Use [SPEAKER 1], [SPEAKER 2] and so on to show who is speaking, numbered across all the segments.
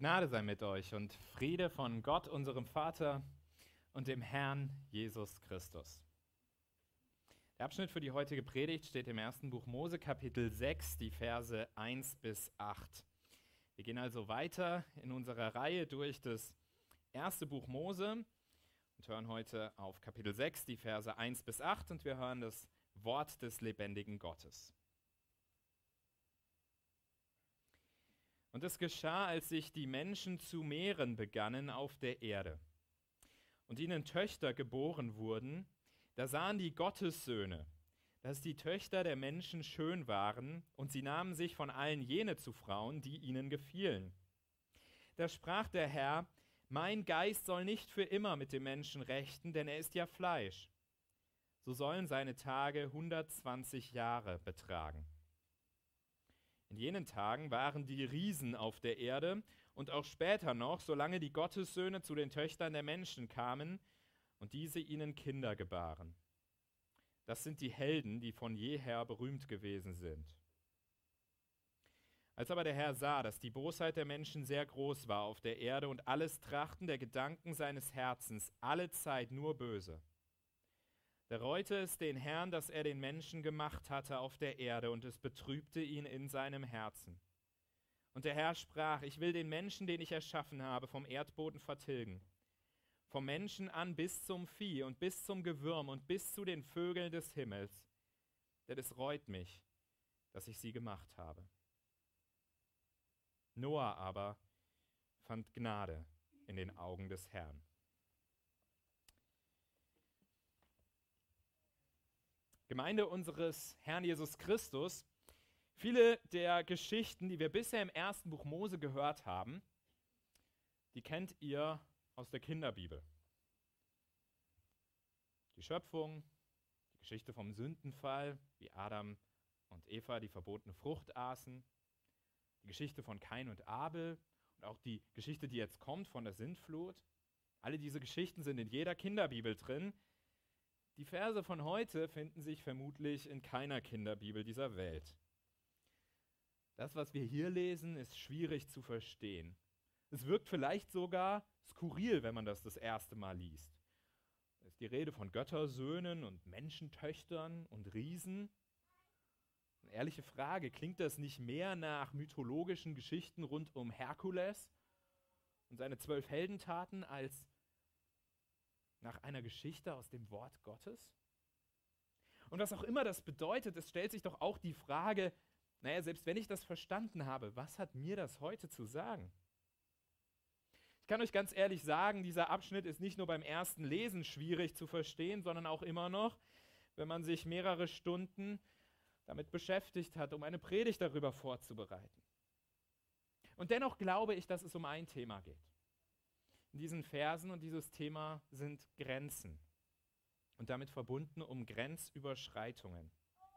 [SPEAKER 1] Gnade sei mit euch und Friede von Gott, unserem Vater und dem Herrn Jesus Christus. Der Abschnitt für die heutige Predigt steht im ersten Buch Mose, Kapitel 6, die Verse 1 bis 8. Wir gehen also weiter in unserer Reihe durch das erste Buch Mose und hören heute auf Kapitel 6, die Verse 1 bis 8 und wir hören das Wort des lebendigen Gottes. Und es geschah, als sich die Menschen zu mehren begannen auf der Erde und ihnen Töchter geboren wurden, da sahen die Gottessöhne, dass die Töchter der Menschen schön waren, und sie nahmen sich von allen jene zu Frauen, die ihnen gefielen. Da sprach der Herr: Mein Geist soll nicht für immer mit dem Menschen rechten, denn er ist ja Fleisch. So sollen seine Tage 120 Jahre betragen. In jenen Tagen waren die Riesen auf der Erde und auch später noch, solange die Gottessöhne zu den Töchtern der Menschen kamen und diese ihnen Kinder gebaren. Das sind die Helden, die von jeher berühmt gewesen sind. Als aber der Herr sah, dass die Bosheit der Menschen sehr groß war auf der Erde und alles Trachten der Gedanken seines Herzens alle Zeit nur böse, da reute es den Herrn, dass er den Menschen gemacht hatte auf der Erde, und es betrübte ihn in seinem Herzen. Und der Herr sprach: Ich will den Menschen, den ich erschaffen habe, vom Erdboden vertilgen. Vom Menschen an bis zum Vieh und bis zum Gewürm und bis zu den Vögeln des Himmels. Denn es reut mich, dass ich sie gemacht habe. Noah aber fand Gnade in den Augen des Herrn. Gemeinde unseres Herrn Jesus Christus, viele der Geschichten, die wir bisher im ersten Buch Mose gehört haben, die kennt ihr aus der Kinderbibel. Die Schöpfung, die Geschichte vom Sündenfall, wie Adam und Eva die verbotene Frucht aßen, die Geschichte von Kain und Abel und auch die Geschichte, die jetzt kommt, von der Sintflut. Alle diese Geschichten sind in jeder Kinderbibel drin. Die Verse von heute finden sich vermutlich in keiner Kinderbibel dieser Welt. Das, was wir hier lesen, ist schwierig zu verstehen. Es wirkt vielleicht sogar skurril, wenn man das erste Mal liest. Es ist die Rede von Göttersöhnen und Menschentöchtern und Riesen. Eine ehrliche Frage, klingt das nicht mehr nach mythologischen Geschichten rund um Herkules und seine 12 Heldentaten als nach einer Geschichte aus dem Wort Gottes? Und was auch immer das bedeutet, es stellt sich doch auch die Frage, selbst wenn ich das verstanden habe, was hat mir das heute zu sagen? Ich kann euch ganz ehrlich sagen, dieser Abschnitt ist nicht nur beim ersten Lesen schwierig zu verstehen, sondern auch immer noch, wenn man sich mehrere Stunden damit beschäftigt hat, um eine Predigt darüber vorzubereiten. Und dennoch glaube ich, dass es um ein Thema geht. In diesen Versen, und dieses Thema sind Grenzen und damit verbunden um Grenzüberschreitungen.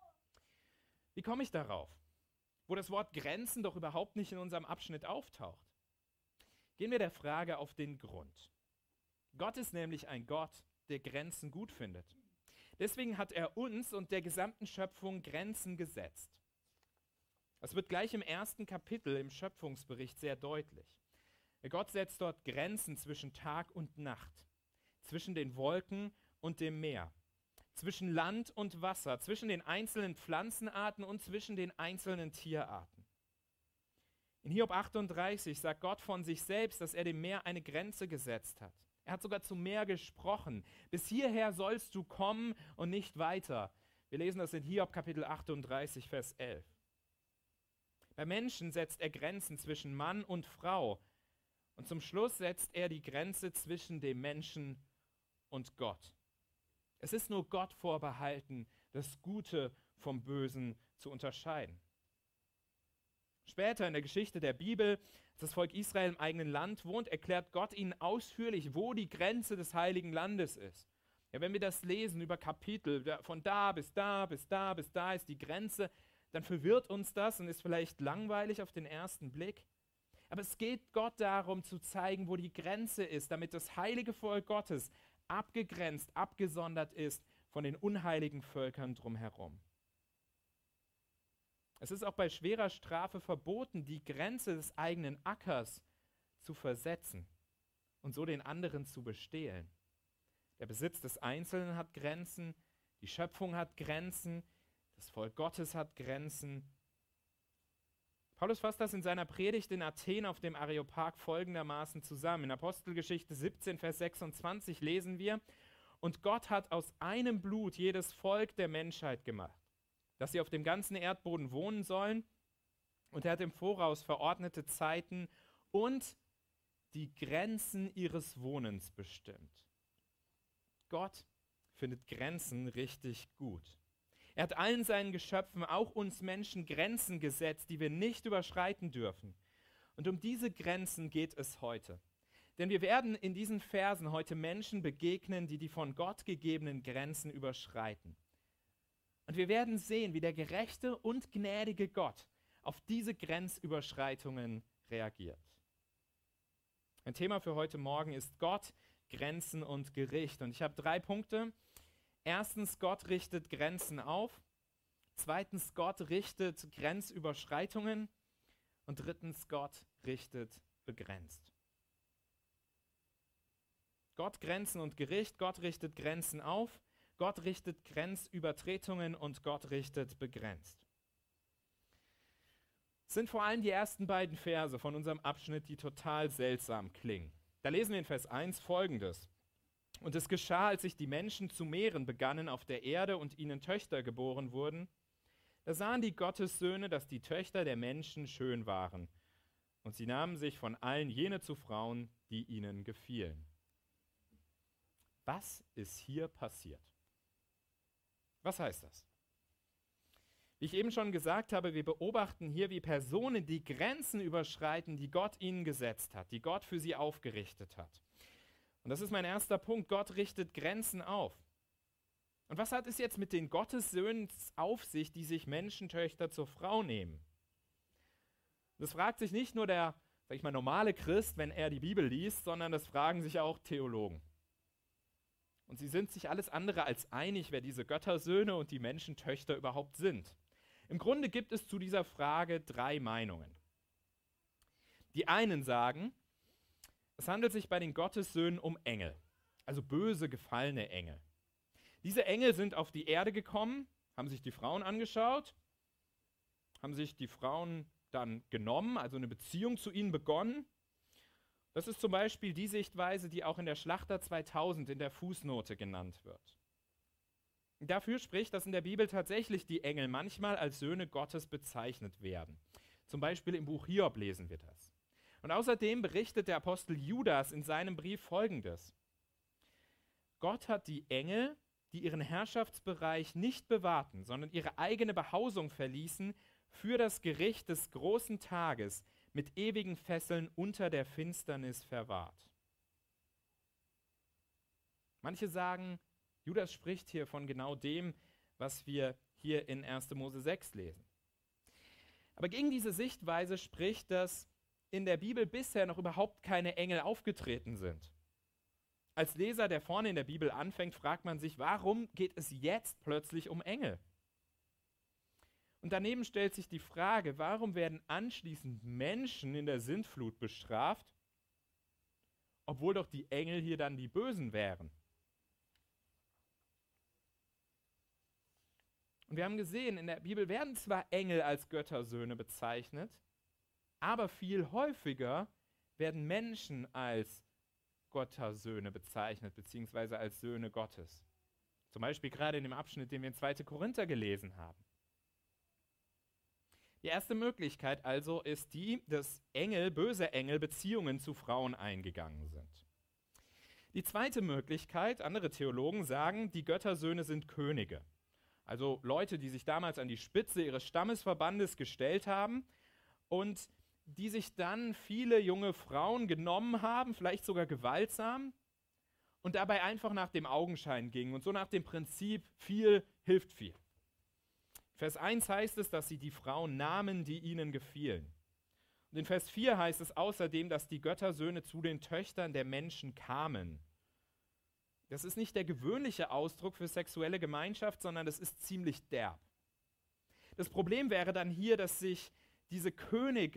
[SPEAKER 1] Wie komme ich darauf, wo das Wort Grenzen doch überhaupt nicht in unserem Abschnitt auftaucht? Gehen wir der Frage auf den Grund. Gott ist nämlich ein Gott, der Grenzen gut findet. Deswegen hat er uns und der gesamten Schöpfung Grenzen gesetzt. Das wird gleich im ersten Kapitel im Schöpfungsbericht sehr deutlich. Gott setzt dort Grenzen zwischen Tag und Nacht, zwischen den Wolken und dem Meer, zwischen Land und Wasser, zwischen den einzelnen Pflanzenarten und zwischen den einzelnen Tierarten. In Hiob 38 sagt Gott von sich selbst, dass er dem Meer eine Grenze gesetzt hat. Er hat sogar zum Meer gesprochen: Bis hierher sollst du kommen und nicht weiter. Wir lesen das in Hiob Kapitel 38, Vers 11. Bei Menschen setzt er Grenzen zwischen Mann und Frau. Und zum Schluss setzt er die Grenze zwischen dem Menschen und Gott. Es ist nur Gott vorbehalten, das Gute vom Bösen zu unterscheiden. Später in der Geschichte der Bibel, als das Volk Israel im eigenen Land wohnt, erklärt Gott ihnen ausführlich, wo die Grenze des Heiligen Landes ist. Ja, wenn wir das lesen über Kapitel, von da bis da, bis da, bis da ist die Grenze, dann verwirrt uns das und ist vielleicht langweilig auf den ersten Blick. Aber es geht Gott darum zu zeigen, wo die Grenze ist, damit das heilige Volk Gottes abgegrenzt, abgesondert ist von den unheiligen Völkern drumherum. Es ist auch bei schwerer Strafe verboten, die Grenze des eigenen Ackers zu versetzen und so den anderen zu bestehlen. Der Besitz des Einzelnen hat Grenzen, die Schöpfung hat Grenzen, das Volk Gottes hat Grenzen. Paulus fasst das in seiner Predigt in Athen auf dem Areopag folgendermaßen zusammen. In Apostelgeschichte 17, Vers 26 lesen wir: Und Gott hat aus einem Blut jedes Volk der Menschheit gemacht, dass sie auf dem ganzen Erdboden wohnen sollen. Und er hat im Voraus verordnete Zeiten und die Grenzen ihres Wohnens bestimmt. Gott findet Grenzen richtig gut. Er hat allen seinen Geschöpfen, auch uns Menschen, Grenzen gesetzt, die wir nicht überschreiten dürfen. Und um diese Grenzen geht es heute. Denn wir werden in diesen Versen heute Menschen begegnen, die von Gott gegebenen Grenzen überschreiten. Und wir werden sehen, wie der gerechte und gnädige Gott auf diese Grenzüberschreitungen reagiert. Ein Thema für heute Morgen ist Gott, Grenzen und Gericht. Und ich habe 3 Punkte. Erstens, Gott richtet Grenzen auf. Zweitens, Gott richtet Grenzüberschreitungen. Und drittens, Gott richtet begrenzt. Gott, Grenzen und Gericht. Gott richtet Grenzen auf. Gott richtet Grenzübertretungen und Gott richtet begrenzt. Es sind vor allem die ersten beiden Verse von unserem Abschnitt, die total seltsam klingen. Da lesen wir in Vers 1 Folgendes: Und es geschah, als sich die Menschen zu mehren begannen auf der Erde und ihnen Töchter geboren wurden, da sahen die Gottessöhne, dass die Töchter der Menschen schön waren. Und sie nahmen sich von allen jene zu Frauen, die ihnen gefielen. Was ist hier passiert? Was heißt das? Wie ich eben schon gesagt habe, wir beobachten hier, wie Personen die Grenzen überschreiten, die Gott ihnen gesetzt hat, die Gott für sie aufgerichtet hat. Und das ist mein erster Punkt. Gott richtet Grenzen auf. Und was hat es jetzt mit den Gottessöhnen auf sich, die sich Menschentöchter zur Frau nehmen? Das fragt sich nicht nur der, normale Christ, wenn er die Bibel liest, sondern das fragen sich auch Theologen. Und sie sind sich alles andere als einig, wer diese Göttersöhne und die Menschentöchter überhaupt sind. Im Grunde gibt es zu dieser Frage 3 Meinungen. Die einen sagen, es handelt sich bei den Gottessöhnen um Engel, also böse, gefallene Engel. Diese Engel sind auf die Erde gekommen, haben sich die Frauen angeschaut, haben sich die Frauen dann genommen, also eine Beziehung zu ihnen begonnen. Das ist zum Beispiel die Sichtweise, die auch in der Schlachter 2000 in der Fußnote genannt wird. Dafür spricht, dass in der Bibel tatsächlich die Engel manchmal als Söhne Gottes bezeichnet werden. Zum Beispiel im Buch Hiob lesen wir das. Und außerdem berichtet der Apostel Judas in seinem Brief Folgendes: Gott hat die Engel, die ihren Herrschaftsbereich nicht bewahrten, sondern ihre eigene Behausung verließen, für das Gericht des großen Tages mit ewigen Fesseln unter der Finsternis verwahrt. Manche sagen, Judas spricht hier von genau dem, was wir hier in 1. Mose 6 lesen. Aber gegen diese Sichtweise spricht, dass in der Bibel bisher noch überhaupt keine Engel aufgetreten sind. Als Leser, der vorne in der Bibel anfängt, fragt man sich, warum geht es jetzt plötzlich um Engel? Und daneben stellt sich die Frage, warum werden anschließend Menschen in der Sintflut bestraft, obwohl doch die Engel hier dann die Bösen wären? Und wir haben gesehen, in der Bibel werden zwar Engel als Göttersöhne bezeichnet, aber viel häufiger werden Menschen als Göttersöhne bezeichnet, beziehungsweise als Söhne Gottes. Zum Beispiel gerade in dem Abschnitt, den wir in 2. Korinther gelesen haben. Die erste Möglichkeit also ist die, dass böse Engel, Beziehungen zu Frauen eingegangen sind. Die zweite Möglichkeit, andere Theologen sagen, die Göttersöhne sind Könige. Also Leute, die sich damals an die Spitze ihres Stammesverbandes gestellt haben und die sich dann viele junge Frauen genommen haben, vielleicht sogar gewaltsam, und dabei einfach nach dem Augenschein gingen und so nach dem Prinzip, viel hilft viel. Vers 1 heißt es, dass sie die Frauen nahmen, die ihnen gefielen. Und in Vers 4 heißt es außerdem, dass die Göttersöhne zu den Töchtern der Menschen kamen. Das ist nicht der gewöhnliche Ausdruck für sexuelle Gemeinschaft, sondern das ist ziemlich derb. Das Problem wäre dann hier, dass sich diese Könige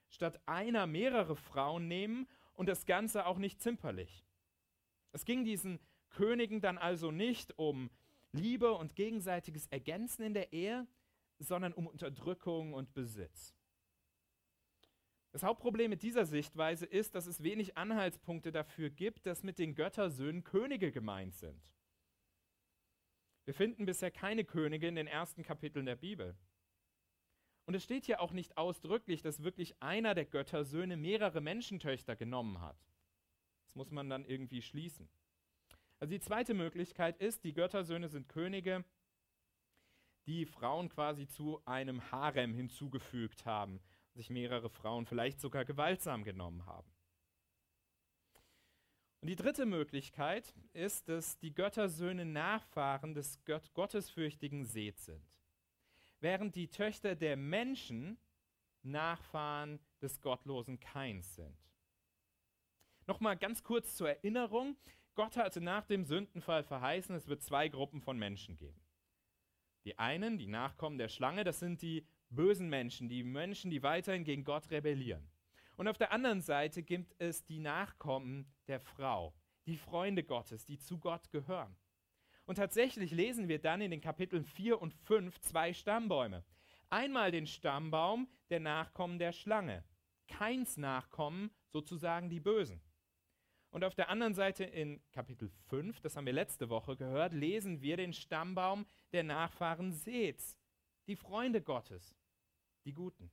[SPEAKER 1] statt einer mehrere Frauen nehmen und das Ganze auch nicht zimperlich. Es ging diesen Königen dann also nicht um Liebe und gegenseitiges Ergänzen in der Ehe, sondern um Unterdrückung und Besitz. Das Hauptproblem mit dieser Sichtweise ist, dass es wenig Anhaltspunkte dafür gibt, dass mit den Göttersöhnen Könige gemeint sind. Wir finden bisher keine Könige in den ersten Kapiteln der Bibel. Und es steht hier auch nicht ausdrücklich, dass wirklich einer der Göttersöhne mehrere Menschentöchter genommen hat. Das muss man dann irgendwie schließen. Also die zweite Möglichkeit ist, die Göttersöhne sind Könige, die Frauen quasi zu einem Harem hinzugefügt haben, sich mehrere Frauen vielleicht sogar gewaltsam genommen haben. Und die dritte Möglichkeit ist, dass die Göttersöhne Nachfahren des gottesfürchtigen Seth sind, während die Töchter der Menschen Nachfahren des gottlosen Kains sind. Nochmal ganz kurz zur Erinnerung: Gott hatte nach dem Sündenfall verheißen, es wird zwei Gruppen von Menschen geben. Die einen, die Nachkommen der Schlange, das sind die bösen Menschen, die weiterhin gegen Gott rebellieren. Und auf der anderen Seite gibt es die Nachkommen der Frau, die Freunde Gottes, die zu Gott gehören. Und tatsächlich lesen wir dann in den Kapiteln 4 und 5 zwei Stammbäume. Einmal den Stammbaum der Nachkommen der Schlange, Kains Nachkommen, sozusagen die Bösen. Und auf der anderen Seite in Kapitel 5, das haben wir letzte Woche gehört, lesen wir den Stammbaum der Nachfahren Seths, die Freunde Gottes, die Guten.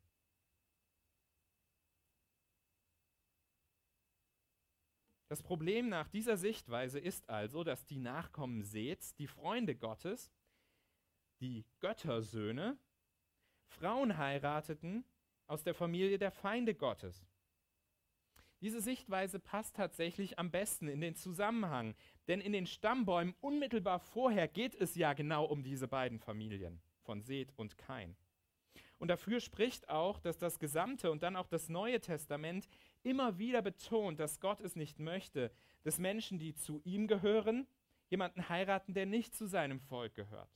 [SPEAKER 1] Das Problem nach dieser Sichtweise ist also, dass die Nachkommen Seths, die Freunde Gottes, die Göttersöhne, Frauen heirateten aus der Familie der Feinde Gottes. Diese Sichtweise passt tatsächlich am besten in den Zusammenhang, denn in den Stammbäumen unmittelbar vorher geht es ja genau um diese beiden Familien von Seth und Kain. Und dafür spricht auch, dass das gesamte und dann auch das Neue Testament immer wieder betont, dass Gott es nicht möchte, dass Menschen, die zu ihm gehören, jemanden heiraten, der nicht zu seinem Volk gehört.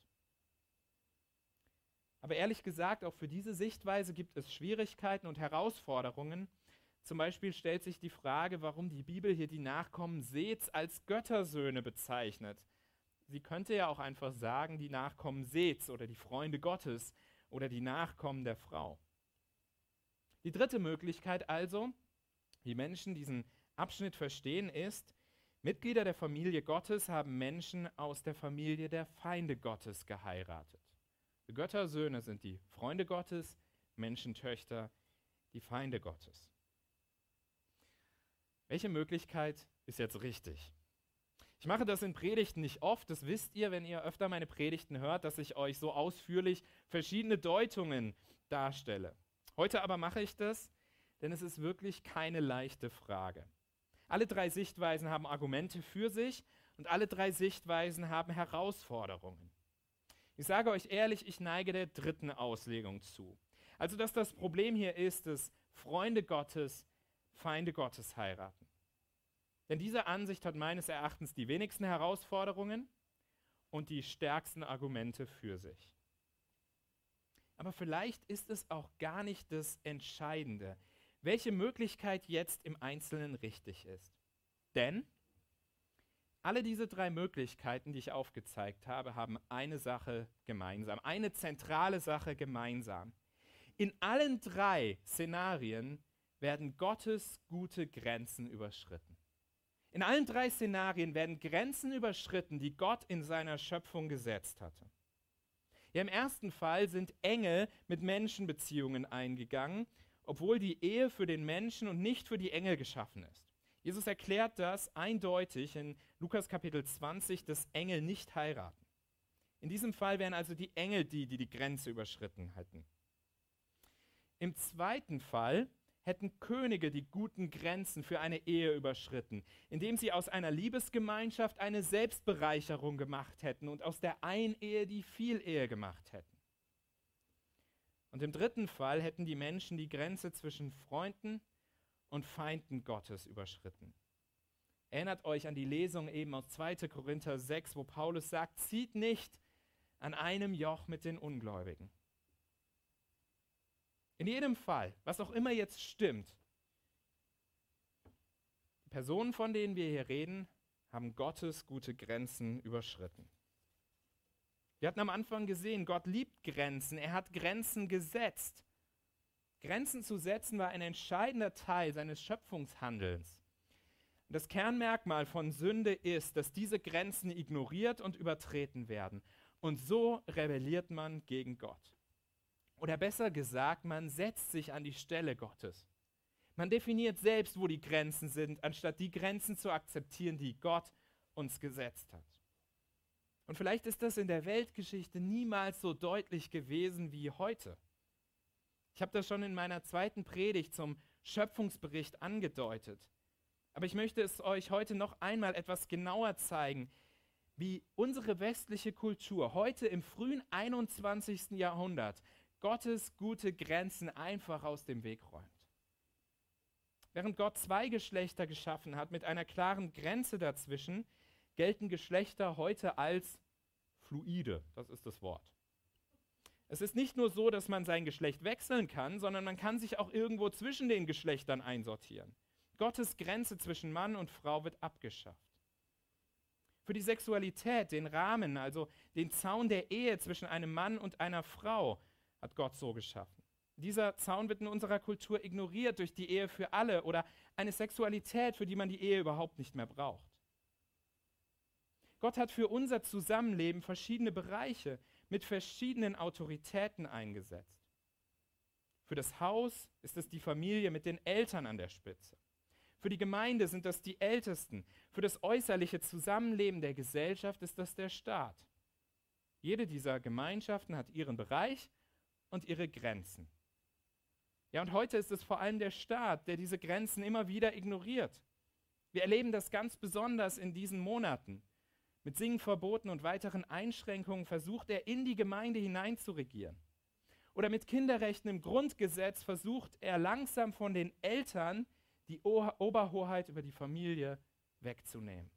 [SPEAKER 1] Aber ehrlich gesagt, auch für diese Sichtweise gibt es Schwierigkeiten und Herausforderungen. Zum Beispiel stellt sich die Frage, warum die Bibel hier die Nachkommen Seths als Göttersöhne bezeichnet. Sie könnte ja auch einfach sagen, die Nachkommen Seths oder die Freunde Gottes oder die Nachkommen der Frau. Die dritte Möglichkeit also, wie Menschen diesen Abschnitt verstehen, ist, Mitglieder der Familie Gottes haben Menschen aus der Familie der Feinde Gottes geheiratet. Die Göttersöhne sind die Freunde Gottes, Menschentöchter, die Feinde Gottes. Welche Möglichkeit ist jetzt richtig? Ich mache das in Predigten nicht oft, das wisst ihr, wenn ihr öfter meine Predigten hört, dass ich euch so ausführlich verschiedene Deutungen darstelle. Heute aber mache ich das, denn es ist wirklich keine leichte Frage. Alle drei Sichtweisen haben Argumente für sich und alle drei Sichtweisen haben Herausforderungen. Ich sage euch ehrlich, ich neige der dritten Auslegung zu. Also, dass das Problem hier ist, dass Freunde Gottes Feinde Gottes heiraten. Denn diese Ansicht hat meines Erachtens die wenigsten Herausforderungen und die stärksten Argumente für sich. Aber vielleicht ist es auch gar nicht das Entscheidende, welche Möglichkeit jetzt im Einzelnen richtig ist. Denn alle diese drei Möglichkeiten, die ich aufgezeigt habe, haben eine Sache gemeinsam, eine zentrale Sache gemeinsam. In allen drei Szenarien werden Gottes gute Grenzen überschritten. In allen drei Szenarien werden Grenzen überschritten, die Gott in seiner Schöpfung gesetzt hatte. Ja, im ersten Fall sind Engel mit Menschenbeziehungen eingegangen, obwohl die Ehe für den Menschen und nicht für die Engel geschaffen ist. Jesus erklärt das eindeutig in Lukas Kapitel 20, dass Engel nicht heiraten. In diesem Fall wären also die Engel die Grenze überschritten hätten. Im zweiten Fall hätten Könige die guten Grenzen für eine Ehe überschritten, indem sie aus einer Liebesgemeinschaft eine Selbstbereicherung gemacht hätten und aus der Einehe die Vielehe gemacht hätten. Und im dritten Fall hätten die Menschen die Grenze zwischen Freunden und Feinden Gottes überschritten. Erinnert euch an die Lesung eben aus 2. Korinther 6, wo Paulus sagt, zieht nicht an einem Joch mit den Ungläubigen. In jedem Fall, was auch immer jetzt stimmt, die Personen, von denen wir hier reden, haben Gottes gute Grenzen überschritten. Wir hatten am Anfang gesehen, Gott liebt Grenzen, er hat Grenzen gesetzt. Grenzen zu setzen war ein entscheidender Teil seines Schöpfungshandelns. Und das Kernmerkmal von Sünde ist, dass diese Grenzen ignoriert und übertreten werden. Und so rebelliert man gegen Gott. Oder besser gesagt, man setzt sich an die Stelle Gottes. Man definiert selbst, wo die Grenzen sind, anstatt die Grenzen zu akzeptieren, die Gott uns gesetzt hat. Und vielleicht ist das in der Weltgeschichte niemals so deutlich gewesen wie heute. Ich habe das schon in meiner zweiten Predigt zum Schöpfungsbericht angedeutet. Aber ich möchte es euch heute noch einmal etwas genauer zeigen, wie unsere westliche Kultur heute im frühen 21. Jahrhundert Gottes gute Grenzen einfach aus dem Weg räumt. Während Gott zwei Geschlechter geschaffen hat mit einer klaren Grenze dazwischen, gelten Geschlechter heute als fluide, das ist das Wort. Es ist nicht nur so, dass man sein Geschlecht wechseln kann, sondern man kann sich auch irgendwo zwischen den Geschlechtern einsortieren. Gottes Grenze zwischen Mann und Frau wird abgeschafft. Für die Sexualität, den Rahmen, also den Zaun der Ehe zwischen einem Mann und einer Frau, hat Gott so geschaffen. Dieser Zaun wird in unserer Kultur ignoriert durch die Ehe für alle oder eine Sexualität, für die man die Ehe überhaupt nicht mehr braucht. Gott hat für unser Zusammenleben verschiedene Bereiche mit verschiedenen Autoritäten eingesetzt. Für das Haus ist es die Familie mit den Eltern an der Spitze. Für die Gemeinde sind das die Ältesten. Für das äußerliche Zusammenleben der Gesellschaft ist das der Staat. Jede dieser Gemeinschaften hat ihren Bereich und ihre Grenzen. Ja, und heute ist es vor allem der Staat, der diese Grenzen immer wieder ignoriert. Wir erleben das ganz besonders in diesen Monaten. Mit Singverboten und weiteren Einschränkungen versucht er, in die Gemeinde hineinzuregieren. Oder mit Kinderrechten im Grundgesetz versucht er langsam von den Eltern die Oberhoheit über die Familie wegzunehmen.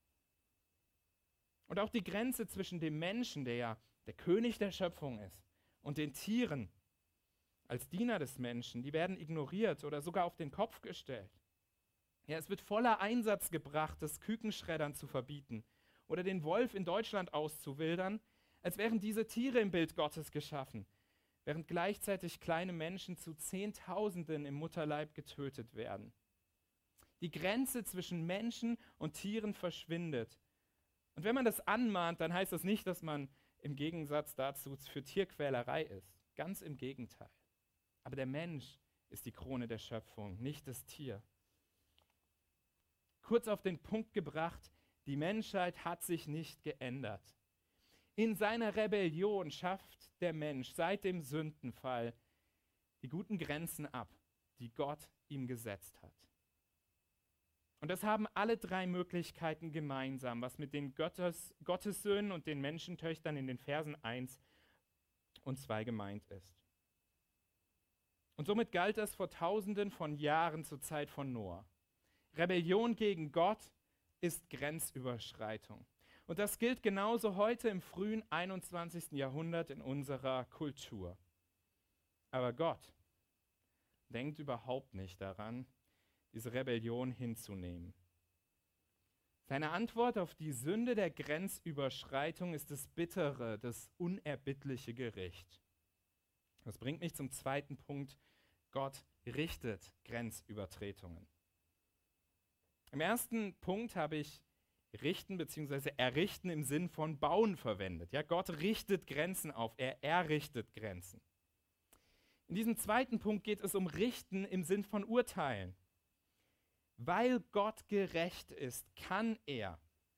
[SPEAKER 1] Und auch die Grenze zwischen dem Menschen, der ja der König der Schöpfung ist, und den Tieren als Diener des Menschen, die werden ignoriert oder sogar auf den Kopf gestellt. Ja, es wird voller Einsatz gebracht, das Kükenschreddern zu verbieten oder den Wolf in Deutschland auszuwildern, als wären diese Tiere im Bild Gottes geschaffen, während gleichzeitig kleine Menschen zu Zehntausenden im Mutterleib getötet werden. Die Grenze zwischen Menschen und Tieren verschwindet. Und wenn man das anmahnt, dann heißt das nicht, dass man im Gegensatz dazu für Tierquälerei ist. Ganz im Gegenteil. Aber der Mensch ist die Krone der Schöpfung, nicht das Tier. Kurz auf den Punkt gebracht, die Menschheit hat sich nicht geändert. In seiner Rebellion schafft der Mensch seit dem Sündenfall die guten Grenzen ab, die Gott ihm gesetzt hat. Und das haben alle drei Möglichkeiten gemeinsam, was mit den Gottessöhnen und den Menschentöchtern in den Versen 1 und 2 gemeint ist. Und somit galt das vor Tausenden von Jahren zur Zeit von Noah. Rebellion gegen Gott ist Grenzüberschreitung. Und das gilt genauso heute im frühen 21. Jahrhundert in unserer Kultur. Aber Gott denkt überhaupt nicht daran, diese Rebellion hinzunehmen. Seine Antwort auf die Sünde der Grenzüberschreitung ist das bittere, das unerbittliche Gericht. Das bringt mich zum zweiten Punkt. Gott richtet Grenzübertretungen. Im ersten Punkt habe ich richten bzw. errichten im Sinn von bauen verwendet. Ja, Gott richtet Grenzen auf, er errichtet Grenzen. In diesem zweiten Punkt geht es um richten im Sinn von urteilen. Weil Gott gerecht ist, kann er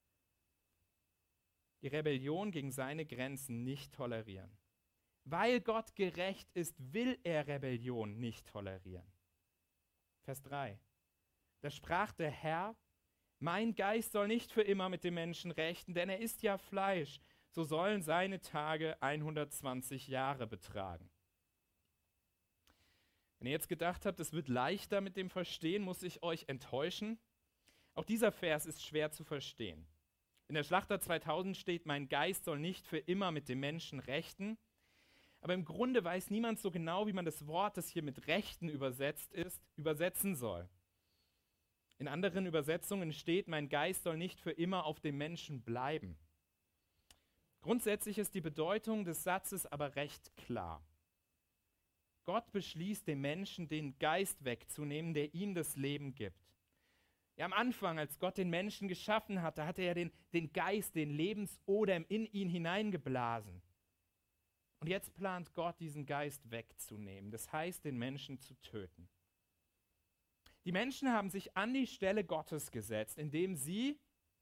[SPEAKER 1] die Rebellion gegen seine Grenzen nicht tolerieren. Weil Gott gerecht ist, will er Rebellion nicht tolerieren. Vers 3. Da sprach der Herr: Mein Geist soll nicht für immer mit dem Menschen rechten, denn er ist ja Fleisch, so sollen seine Tage 120 Jahre betragen. Wenn ihr jetzt gedacht habt, es wird leichter mit dem Verstehen, muss ich euch enttäuschen. Auch dieser Vers ist schwer zu verstehen. In der Schlachter 2000 steht: Mein Geist soll nicht für immer mit dem Menschen rechten. Aber im Grunde weiß niemand so genau, wie man das Wort, das hier mit Rechten übersetzt ist, übersetzen soll. In anderen Übersetzungen steht, mein Geist soll nicht für immer auf dem Menschen bleiben. Grundsätzlich ist die Bedeutung des Satzes aber recht klar. Gott beschließt dem Menschen, den Geist wegzunehmen, der ihm das Leben gibt. Ja, am Anfang, als Gott den Menschen geschaffen hat, da hat er ja den Geist, den Lebensodem in ihn hineingeblasen. Und jetzt plant Gott, diesen Geist wegzunehmen, das heißt, den Menschen zu töten. Die Menschen haben sich an die Stelle Gottes gesetzt, indem sie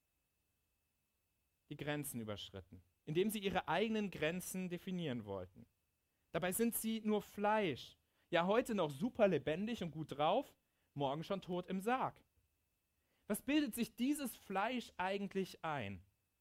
[SPEAKER 1] die Grenzen überschritten, indem sie ihre eigenen Grenzen definieren wollten. Dabei sind sie nur Fleisch, ja heute noch super lebendig und gut drauf, morgen schon tot im Sarg. Was bildet sich dieses Fleisch eigentlich ein?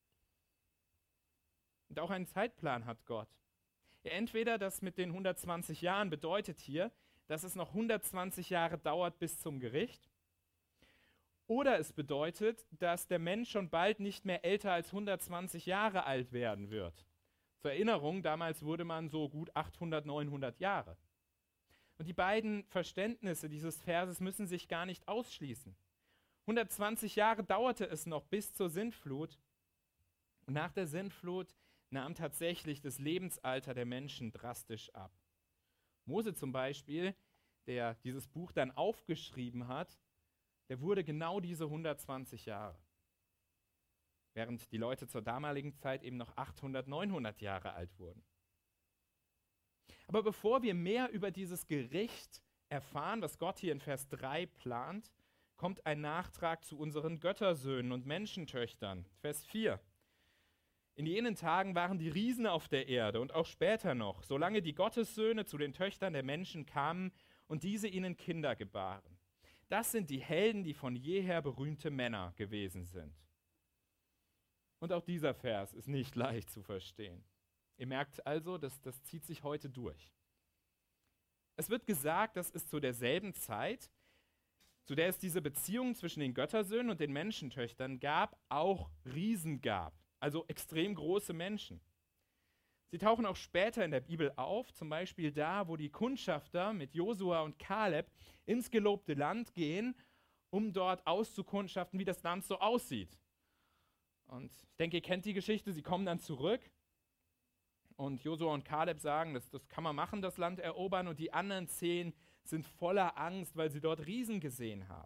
[SPEAKER 1] Und auch einen Zeitplan hat Gott. Ja, entweder das mit den 120 Jahren bedeutet hier, dass es noch 120 Jahre dauert bis zum Gericht, oder es bedeutet, dass der Mensch schon bald nicht mehr älter als 120 Jahre alt werden wird. Zur Erinnerung, damals wurde man so gut 800, 900 Jahre. Und die beiden Verständnisse dieses Verses müssen sich gar nicht ausschließen. 120 Jahre dauerte es noch bis zur Sintflut. Und nach der Sintflut nahm tatsächlich das Lebensalter der Menschen drastisch ab. Mose zum Beispiel, der dieses Buch dann aufgeschrieben hat, der wurde genau diese 120 Jahre. Während die Leute zur damaligen Zeit eben noch 800, 900 Jahre alt wurden. Aber bevor wir mehr über dieses Gericht erfahren, was Gott hier in Vers 3 plant, kommt ein Nachtrag zu unseren Göttersöhnen und Menschentöchtern. Vers 4. In jenen Tagen waren die Riesen auf der Erde und auch später noch, solange die Gottessöhne zu den Töchtern der Menschen kamen und diese ihnen Kinder gebaren. Das sind die Helden, die von jeher berühmte Männer gewesen sind. Und auch dieser Vers ist nicht leicht zu verstehen. Ihr merkt also, das zieht sich heute durch. Es wird gesagt, dass es zu derselben Zeit, zu der es diese Beziehung zwischen den Göttersöhnen und den Menschentöchtern gab, auch Riesen gab. Also extrem große Menschen. Sie tauchen auch später in der Bibel auf, zum Beispiel da, wo die Kundschafter mit Josua und Kaleb ins gelobte Land gehen, um dort auszukundschaften, wie das Land so aussieht. Und ich denke, ihr kennt die Geschichte, sie kommen dann zurück und Josua und Kaleb sagen, das kann man machen, das Land erobern, und die anderen 10 sind voller Angst, weil sie dort Riesen gesehen haben.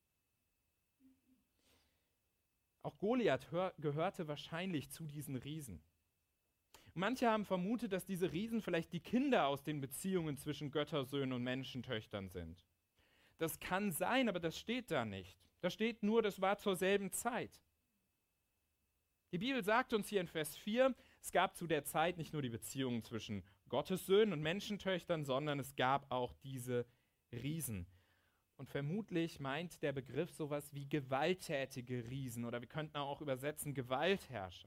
[SPEAKER 1] Auch Goliath gehörte wahrscheinlich zu diesen Riesen. Manche haben vermutet, dass diese Riesen vielleicht die Kinder aus den Beziehungen zwischen Göttersöhnen und Menschentöchtern sind. Das kann sein, aber das steht da nicht. Da steht nur, das war zur selben Zeit. Die Bibel sagt uns hier in Vers 4, es gab zu der Zeit nicht nur die Beziehungen zwischen Gottessöhnen und Menschentöchtern, sondern es gab auch diese Riesen. Und vermutlich meint der Begriff sowas wie gewalttätige Riesen, oder wir könnten auch übersetzen Gewaltherrscher.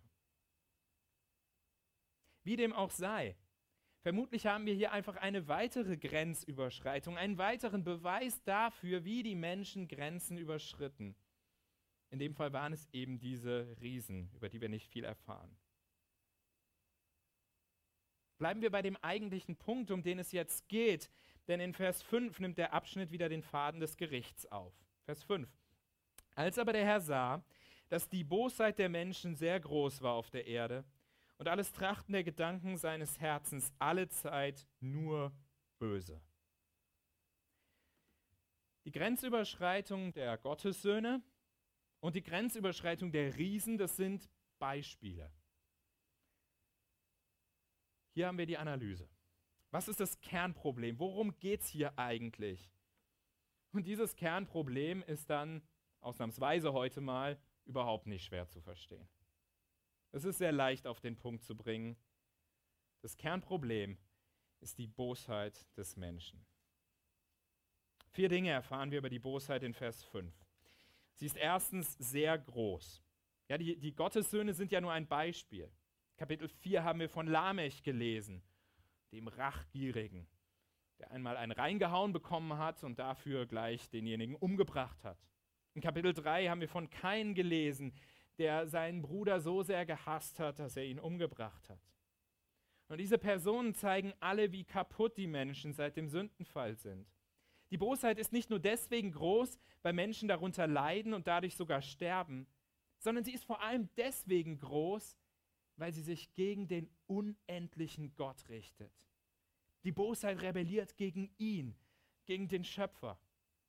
[SPEAKER 1] Wie dem auch sei, vermutlich haben wir hier einfach eine weitere Grenzüberschreitung, einen weiteren Beweis dafür, wie die Menschen Grenzen überschritten. In dem Fall waren es eben diese Riesen, über die wir nicht viel erfahren. Bleiben wir bei dem eigentlichen Punkt, um den es jetzt geht, denn in Vers 5 nimmt der Abschnitt wieder den Faden des Gerichts auf. Vers 5. Als aber der Herr sah, dass die Bosheit der Menschen sehr groß war auf der Erde und alles Trachten der Gedanken seines Herzens allezeit nur böse. Die Grenzüberschreitung der Gottessöhne und die Grenzüberschreitung der Riesen, das sind Beispiele. Hier haben wir die Analyse. Was ist das Kernproblem? Worum geht es hier eigentlich? Und dieses Kernproblem ist dann ausnahmsweise heute mal überhaupt nicht schwer zu verstehen. Es ist sehr leicht auf den Punkt zu bringen. Das Kernproblem ist die Bosheit des Menschen. 4 Dinge erfahren wir über die Bosheit in Vers 5. Sie ist erstens sehr groß. Ja, die Gottessöhne sind ja nur ein Beispiel. Kapitel 4 haben wir von Lamech gelesen, dem Rachgierigen, der einmal einen reingehauen bekommen hat und dafür gleich denjenigen umgebracht hat. In Kapitel 3 haben wir von Kain gelesen, der seinen Bruder so sehr gehasst hat, dass er ihn umgebracht hat. Und diese Personen zeigen alle, wie kaputt die Menschen seit dem Sündenfall sind. Die Bosheit ist nicht nur deswegen groß, weil Menschen darunter leiden und dadurch sogar sterben, sondern sie ist vor allem deswegen groß, weil sie sich gegen den unendlichen Gott richtet. Die Bosheit rebelliert gegen ihn, gegen den Schöpfer.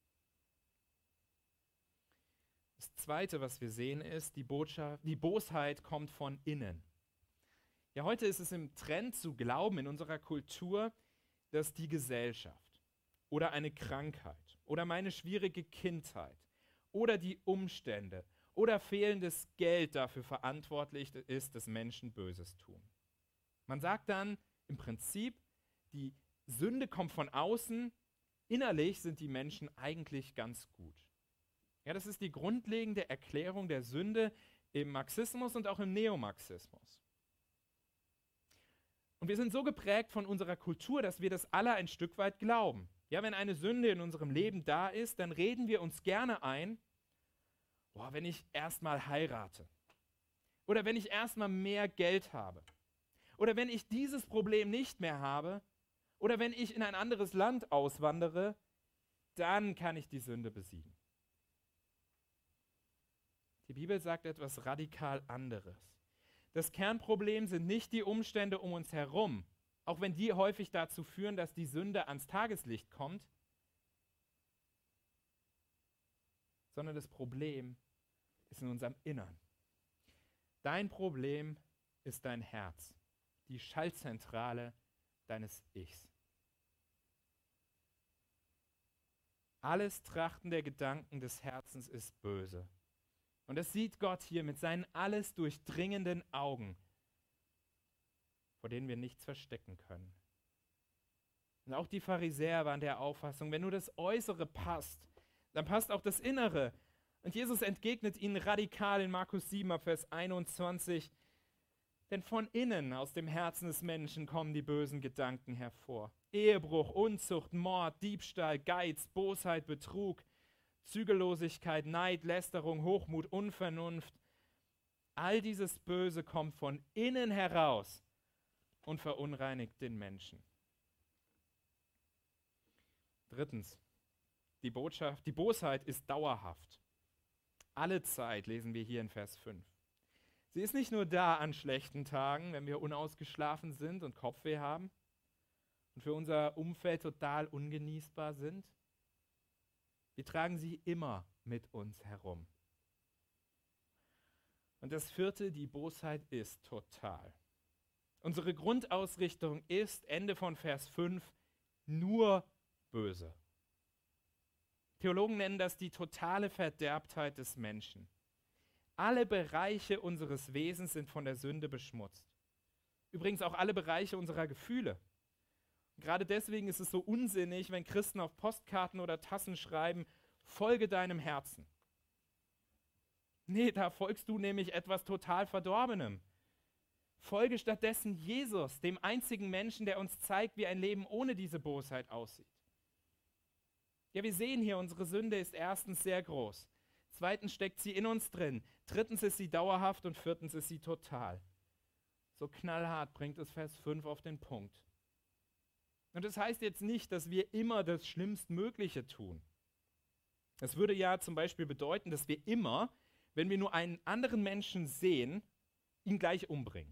[SPEAKER 1] Das Zweite, was wir sehen, ist, die Bosheit kommt von innen. Ja, heute ist es im Trend zu glauben in unserer Kultur, dass die Gesellschaft oder eine Krankheit oder meine schwierige Kindheit oder die Umstände oder fehlendes Geld dafür verantwortlich ist, dass Menschen Böses tun. Man sagt dann im Prinzip, die Sünde kommt von außen, innerlich sind die Menschen eigentlich ganz gut. Ja, das ist die grundlegende Erklärung der Sünde im Marxismus und auch im Neomarxismus. Und wir sind so geprägt von unserer Kultur, dass wir das alle ein Stück weit glauben. Ja, wenn eine Sünde in unserem Leben da ist, dann reden wir uns gerne ein, wenn ich erstmal heirate oder wenn ich erstmal mehr Geld habe oder wenn ich dieses Problem nicht mehr habe oder wenn ich in ein anderes Land auswandere, dann kann ich die Sünde besiegen. Die Bibel sagt etwas radikal anderes. Das Kernproblem sind nicht die Umstände um uns herum, auch wenn die häufig dazu führen, dass die Sünde ans Tageslicht kommt, sondern das Problem ist in unserem Innern. Dein Problem ist dein Herz, die Schaltzentrale deines Ichs. Alles Trachten der Gedanken des Herzens ist böse. Und das sieht Gott hier mit seinen alles durchdringenden Augen, vor denen wir nichts verstecken können. Und auch die Pharisäer waren der Auffassung, wenn nur das Äußere passt, dann passt auch das Innere. Und Jesus entgegnet ihnen radikal in Markus 7, Vers 21, denn von innen, aus dem Herzen des Menschen, kommen die bösen Gedanken hervor. Ehebruch, Unzucht, Mord, Diebstahl, Geiz, Bosheit, Betrug, Zügellosigkeit, Neid, Lästerung, Hochmut, Unvernunft. All dieses Böse kommt von innen heraus und verunreinigt den Menschen. Drittens, die Bosheit ist dauerhaft. Alle Zeit lesen wir hier in Vers 5. Sie ist nicht nur da an schlechten Tagen, wenn wir unausgeschlafen sind und Kopfweh haben und für unser Umfeld total ungenießbar sind. Wir tragen sie immer mit uns herum. Und das vierte, die Bosheit ist total. Unsere Grundausrichtung ist, Ende von Vers 5, nur böse. Theologen nennen das die totale Verderbtheit des Menschen. Alle Bereiche unseres Wesens sind von der Sünde beschmutzt. Übrigens auch alle Bereiche unserer Gefühle. Gerade deswegen ist es so unsinnig, wenn Christen auf Postkarten oder Tassen schreiben, folge deinem Herzen. Nee, da folgst du nämlich etwas total Verdorbenem. Folge stattdessen Jesus, dem einzigen Menschen, der uns zeigt, wie ein Leben ohne diese Bosheit aussieht. Ja, wir sehen hier, unsere Sünde ist erstens sehr groß. Zweitens steckt sie in uns drin. Drittens ist sie dauerhaft und viertens ist sie total. So knallhart bringt es Vers 5 auf den Punkt. Und das heißt jetzt nicht, dass wir immer das Schlimmstmögliche tun. Das würde ja zum Beispiel bedeuten, dass wir immer, wenn wir nur einen anderen Menschen sehen, ihn gleich umbringen.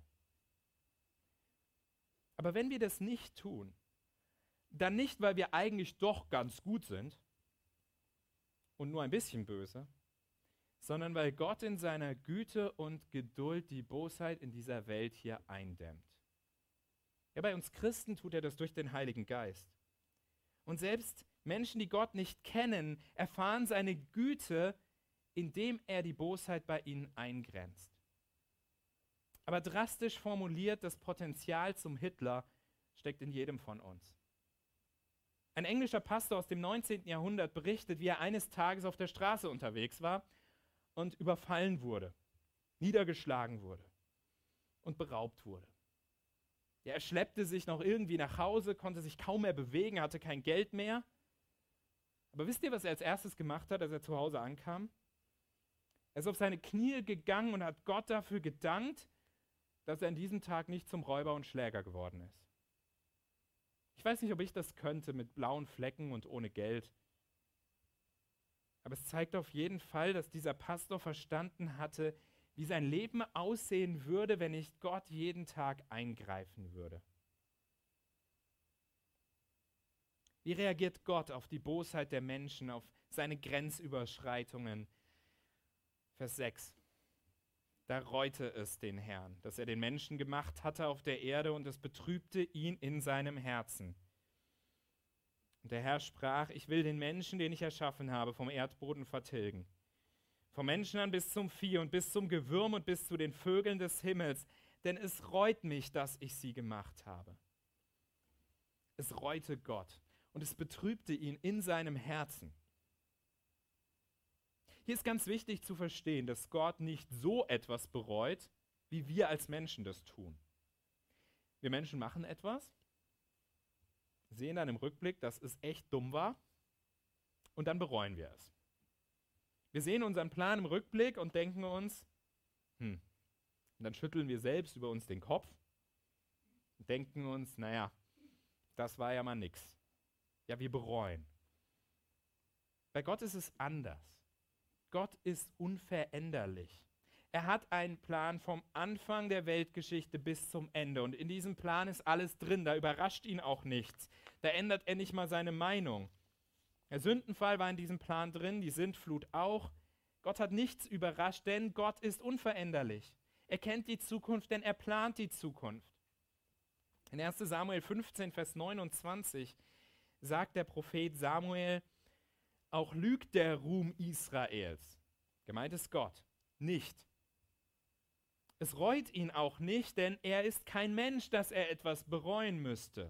[SPEAKER 1] Aber wenn wir das nicht tun, dann nicht, weil wir eigentlich doch ganz gut sind und nur ein bisschen böse, sondern weil Gott in seiner Güte und Geduld die Bosheit in dieser Welt hier eindämmt. Ja, bei uns Christen tut er das durch den Heiligen Geist. Und selbst Menschen, die Gott nicht kennen, erfahren seine Güte, indem er die Bosheit bei ihnen eingrenzt. Aber drastisch formuliert, das Potenzial zum Hitler steckt in jedem von uns. Ein englischer Pastor aus dem 19. Jahrhundert berichtet, wie er eines Tages auf der Straße unterwegs war und überfallen wurde, niedergeschlagen wurde und beraubt wurde. Ja, er schleppte sich noch irgendwie nach Hause, konnte sich kaum mehr bewegen, hatte kein Geld mehr. Aber wisst ihr, was er als erstes gemacht hat, als er zu Hause ankam? Er ist auf seine Knie gegangen und hat Gott dafür gedankt, dass er an diesem Tag nicht zum Räuber und Schläger geworden ist. Ich weiß nicht, ob ich das könnte mit blauen Flecken und ohne Geld. Aber es zeigt auf jeden Fall, dass dieser Pastor verstanden hatte, wie sein Leben aussehen würde, wenn nicht Gott jeden Tag eingreifen würde. Wie reagiert Gott auf die Bosheit der Menschen, auf seine Grenzüberschreitungen? Vers 6. Da reute es den Herrn, dass er den Menschen gemacht hatte auf der Erde, und es betrübte ihn in seinem Herzen. Und der Herr sprach: Ich will den Menschen, den ich erschaffen habe, vom Erdboden vertilgen. Vom Menschen an bis zum Vieh und bis zum Gewürm und bis zu den Vögeln des Himmels, denn es reut mich, dass ich sie gemacht habe. Es reute Gott und es betrübte ihn in seinem Herzen. Hier ist ganz wichtig zu verstehen, dass Gott nicht so etwas bereut, wie wir als Menschen das tun. Wir Menschen machen etwas, sehen dann im Rückblick, dass es echt dumm war, und dann bereuen wir es. Wir sehen unseren Plan im Rückblick und denken uns, und dann schütteln wir selbst über uns den Kopf und denken uns, naja, das war ja mal nix. Ja, wir bereuen. Bei Gott ist es anders. Gott ist unveränderlich. Er hat einen Plan vom Anfang der Weltgeschichte bis zum Ende. Und in diesem Plan ist alles drin. Da überrascht ihn auch nichts. Da ändert er nicht mal seine Meinung. Der Sündenfall war in diesem Plan drin, die Sintflut auch. Gott hat nichts überrascht, denn Gott ist unveränderlich. Er kennt die Zukunft, denn er plant die Zukunft. In 1. Samuel 15, Vers 29 sagt der Prophet Samuel: Auch lügt der Ruhm Israels, gemeint ist Gott, nicht. Es reut ihn auch nicht, denn er ist kein Mensch, dass er etwas bereuen müsste.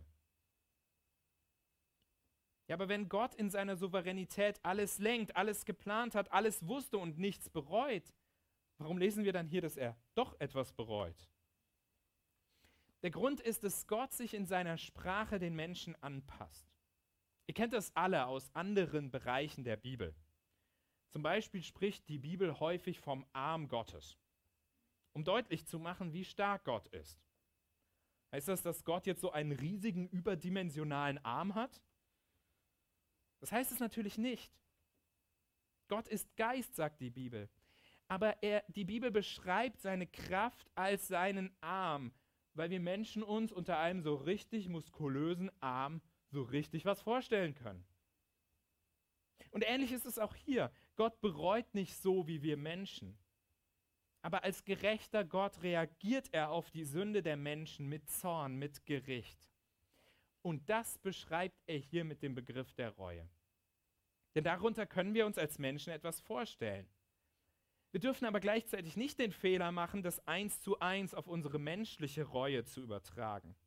[SPEAKER 1] Ja, aber wenn Gott in seiner Souveränität alles lenkt, alles geplant hat, alles wusste und nichts bereut, warum lesen wir dann hier, dass er doch etwas bereut? Der Grund ist, dass Gott sich in seiner Sprache den Menschen anpasst. Ihr kennt das alle aus anderen Bereichen der Bibel. Zum Beispiel spricht die Bibel häufig vom Arm Gottes, um deutlich zu machen, wie stark Gott ist. Heißt das, dass Gott jetzt so einen riesigen, überdimensionalen Arm hat? Das heißt es natürlich nicht. Gott ist Geist, sagt die Bibel. Aber die Bibel beschreibt seine Kraft als seinen Arm, weil wir Menschen uns unter einem so richtig muskulösen Arm so richtig was vorstellen können. Und ähnlich ist es auch hier. Gott bereut nicht so wie wir Menschen. Aber als gerechter Gott reagiert er auf die Sünde der Menschen mit Zorn, mit Gericht. Und das beschreibt er hier mit dem Begriff der Reue. Denn darunter können wir uns als Menschen etwas vorstellen. Wir dürfen aber gleichzeitig nicht den Fehler machen, das 1:1 auf unsere menschliche Reue zu übertragen.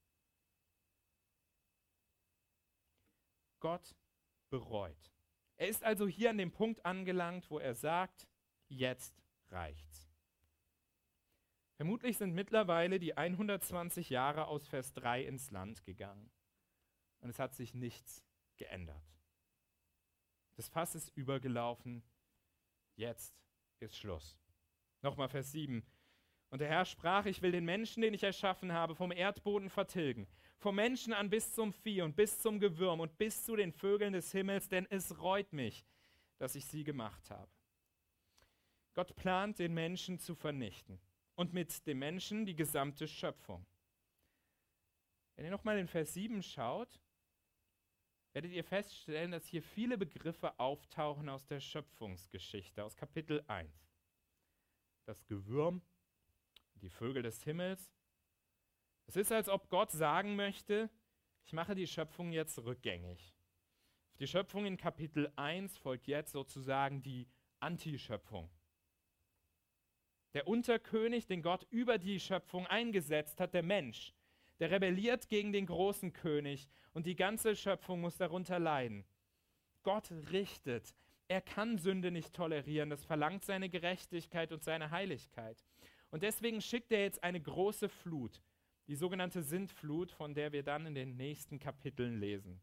[SPEAKER 1] Gott bereut. Er ist also hier an dem Punkt angelangt, wo er sagt, jetzt reicht's. Vermutlich sind mittlerweile die 120 Jahre aus Vers 3 ins Land gegangen. Und es hat sich nichts geändert. Das Fass ist übergelaufen. Jetzt ist Schluss. Nochmal Vers 7. Und der Herr sprach: Ich will den Menschen, den ich erschaffen habe, vom Erdboden vertilgen. Vom Menschen an bis zum Vieh und bis zum Gewürm und bis zu den Vögeln des Himmels, denn es reut mich, dass ich sie gemacht habe. Gott plant, den Menschen zu vernichten. Und mit dem Menschen die gesamte Schöpfung. Wenn ihr nochmal in Vers 7 schaut, werdet ihr feststellen, dass hier viele Begriffe auftauchen aus der Schöpfungsgeschichte, aus Kapitel 1. Das Gewürm, die Vögel des Himmels. Es ist, als ob Gott sagen möchte, ich mache die Schöpfung jetzt rückgängig. Auf die Schöpfung in Kapitel 1 folgt jetzt sozusagen die Antischöpfung. Der Unterkönig, den Gott über die Schöpfung eingesetzt hat, der Mensch, der rebelliert gegen den großen König und die ganze Schöpfung muss darunter leiden. Gott richtet. Er kann Sünde nicht tolerieren. Das verlangt seine Gerechtigkeit und seine Heiligkeit. Und deswegen schickt er jetzt eine große Flut, die sogenannte Sintflut, von der wir dann in den nächsten Kapiteln lesen.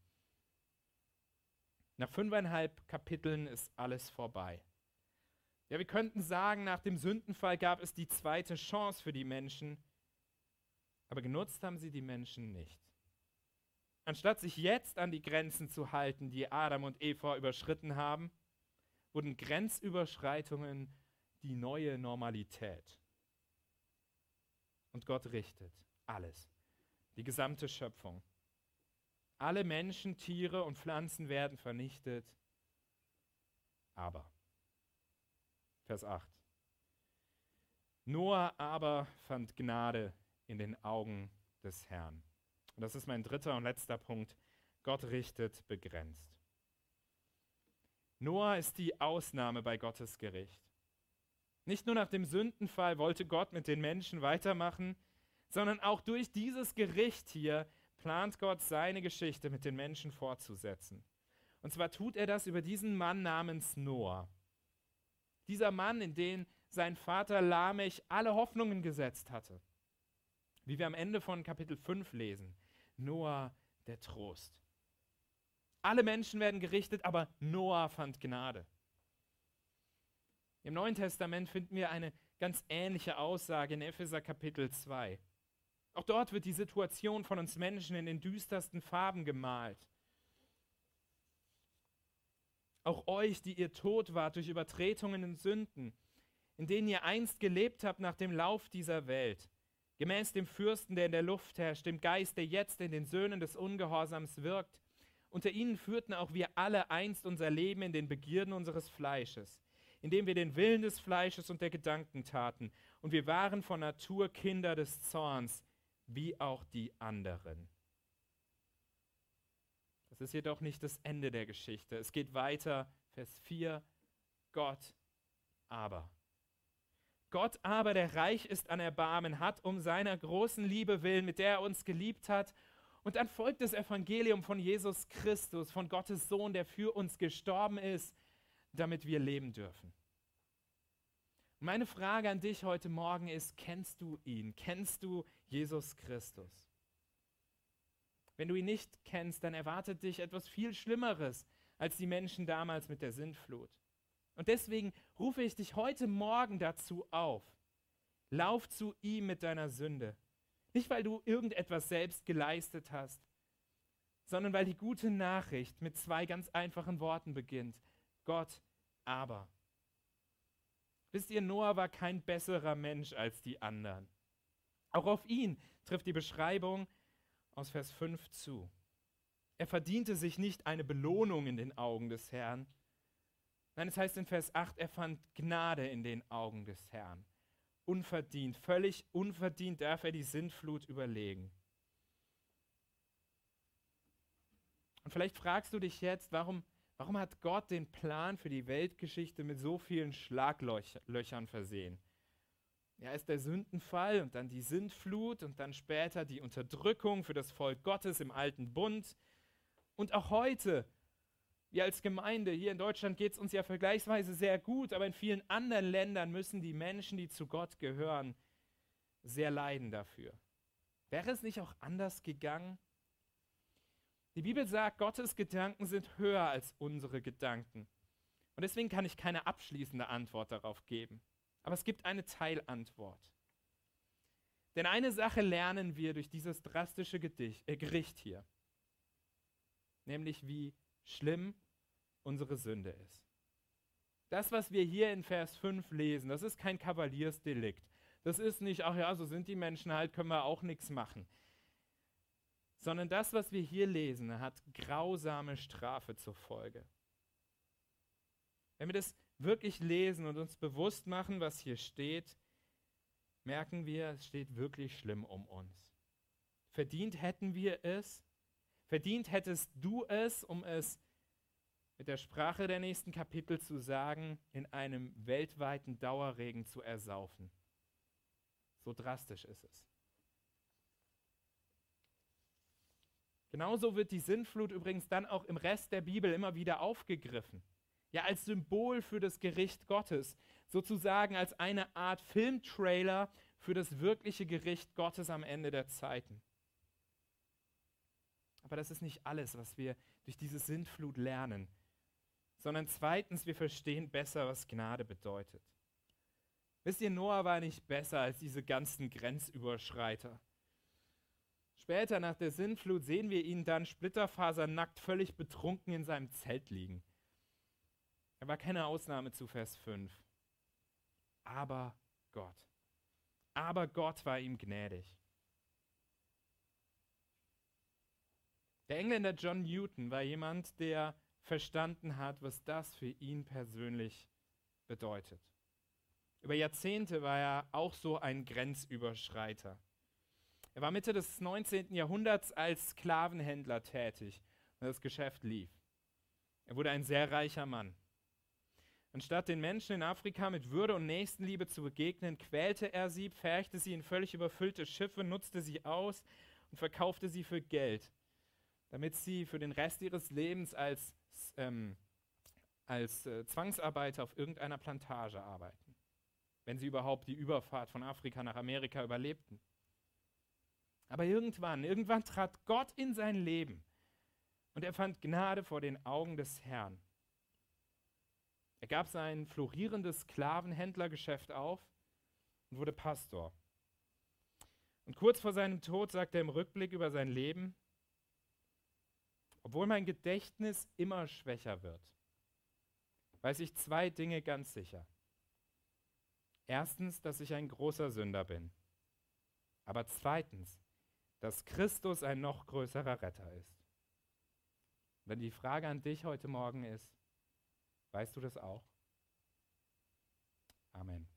[SPEAKER 1] Nach 5,5 Kapiteln ist alles vorbei. Ja, wir könnten sagen, nach dem Sündenfall gab es die zweite Chance für die Menschen. Aber genutzt haben sie die Menschen nicht. Anstatt sich jetzt an die Grenzen zu halten, die Adam und Eva überschritten haben, wurden Grenzüberschreitungen die neue Normalität. Und Gott richtet alles, die gesamte Schöpfung. Alle Menschen, Tiere und Pflanzen werden vernichtet. Aber, Vers 8. Noah aber fand Gnade in den Augen des Herrn. Und das ist mein dritter und letzter Punkt. Gott richtet begrenzt. Noah ist die Ausnahme bei Gottes Gericht. Nicht nur nach dem Sündenfall wollte Gott mit den Menschen weitermachen, sondern auch durch dieses Gericht hier plant Gott seine Geschichte mit den Menschen fortzusetzen. Und zwar tut er das über diesen Mann namens Noah. Dieser Mann, in den sein Vater Lamech alle Hoffnungen gesetzt hatte. Wie wir am Ende von Kapitel 5 lesen. Noah, der Trost. Alle Menschen werden gerichtet, aber Noah fand Gnade. Im Neuen Testament finden wir eine ganz ähnliche Aussage in Epheser Kapitel 2. Auch dort wird die Situation von uns Menschen in den düstersten Farben gemalt. Auch euch, die ihr tot wart durch Übertretungen und Sünden, in denen ihr einst gelebt habt nach dem Lauf dieser Welt, gemäß dem Fürsten, der in der Luft herrscht, dem Geist, der jetzt in den Söhnen des Ungehorsams wirkt. Unter ihnen führten auch wir alle einst unser Leben in den Begierden unseres Fleisches, indem wir den Willen des Fleisches und der Gedanken taten. Und wir waren von Natur Kinder des Zorns, wie auch die anderen. Das ist jedoch nicht das Ende der Geschichte. Es geht weiter, Vers 4, Gott aber, der reich ist an Erbarmen, hat um seiner großen Liebe willen, mit der er uns geliebt hat. Und dann folgt das Evangelium von Jesus Christus, von Gottes Sohn, der für uns gestorben ist, damit wir leben dürfen. Meine Frage an dich heute Morgen ist, kennst du ihn? Kennst du Jesus Christus? Wenn du ihn nicht kennst, dann erwartet dich etwas viel Schlimmeres als die Menschen damals mit der Sintflut. Und deswegen rufe ich dich heute Morgen dazu auf. Lauf zu ihm mit deiner Sünde. Nicht, weil du irgendetwas selbst geleistet hast, sondern weil die gute Nachricht mit 2 ganz einfachen Worten beginnt. Gott aber. Wisst ihr, Noah war kein besserer Mensch als die anderen. Auch auf ihn trifft die Beschreibung aus Vers 5 zu. Er verdiente sich nicht eine Belohnung in den Augen des Herrn. Nein, es heißt in Vers 8, er fand Gnade in den Augen des Herrn. Unverdient, völlig unverdient darf er die Sintflut überlegen. Und vielleicht fragst du dich jetzt, warum hat Gott den Plan für die Weltgeschichte mit so vielen Schlaglöchern versehen? Ja, ist der Sündenfall und dann die Sintflut und dann später die Unterdrückung für das Volk Gottes im Alten Bund. Und auch heute, wir als Gemeinde hier in Deutschland geht es uns ja vergleichsweise sehr gut, aber in vielen anderen Ländern müssen die Menschen, die zu Gott gehören, sehr leiden dafür. Wäre es nicht auch anders gegangen? Die Bibel sagt, Gottes Gedanken sind höher als unsere Gedanken. Und deswegen kann ich keine abschließende Antwort darauf geben. Aber es gibt eine Teilantwort. Denn eine Sache lernen wir durch dieses drastische Gericht hier. Nämlich wie schlimm unsere Sünde ist. Das, was wir hier in Vers 5 lesen, das ist kein Kavaliersdelikt. Das ist nicht, ach ja, so sind die Menschen halt, können wir auch nichts machen. Sondern das, was wir hier lesen, hat grausame Strafe zur Folge. Wenn wir das wirklich lesen und uns bewusst machen, was hier steht, merken wir, es steht wirklich schlimm um uns. Verdient hätten wir es, verdient hättest du es, um es mit der Sprache der nächsten Kapitel zu sagen, in einem weltweiten Dauerregen zu ersaufen. So drastisch ist es. Genauso wird die Sintflut übrigens dann auch im Rest der Bibel immer wieder aufgegriffen. Ja, als Symbol für das Gericht Gottes, sozusagen als eine Art Filmtrailer für das wirkliche Gericht Gottes am Ende der Zeiten. Aber das ist nicht alles, was wir durch diese Sintflut lernen, sondern zweitens, wir verstehen besser, was Gnade bedeutet. Wisst ihr, Noah war nicht besser als diese ganzen Grenzüberschreiter. Später nach der Sintflut sehen wir ihn dann splitterfasernackt, völlig betrunken in seinem Zelt liegen. Er war keine Ausnahme zu Vers 5. Aber Gott war ihm gnädig. Der Engländer John Newton war jemand, der verstanden hat, was das für ihn persönlich bedeutet. Über Jahrzehnte war er auch so ein Grenzüberschreiter. Er war Mitte des 19. Jahrhunderts als Sklavenhändler tätig und das Geschäft lief. Er wurde ein sehr reicher Mann. Anstatt den Menschen in Afrika mit Würde und Nächstenliebe zu begegnen, quälte er sie, pferchte sie in völlig überfüllte Schiffe, nutzte sie aus und verkaufte sie für Geld, damit sie für den Rest ihres Lebens als Zwangsarbeiter auf irgendeiner Plantage arbeiten, wenn sie überhaupt die Überfahrt von Afrika nach Amerika überlebten. Aber irgendwann trat Gott in sein Leben und er fand Gnade vor den Augen des Herrn. Er gab sein florierendes Sklavenhändlergeschäft auf und wurde Pastor. Und kurz vor seinem Tod sagt er im Rückblick über sein Leben: Obwohl mein Gedächtnis immer schwächer wird, weiß ich 2 Dinge ganz sicher. Erstens, dass ich ein großer Sünder bin. Aber zweitens, dass Christus ein noch größerer Retter ist. Und dann die Frage an dich heute Morgen ist: Weißt du das auch? Amen.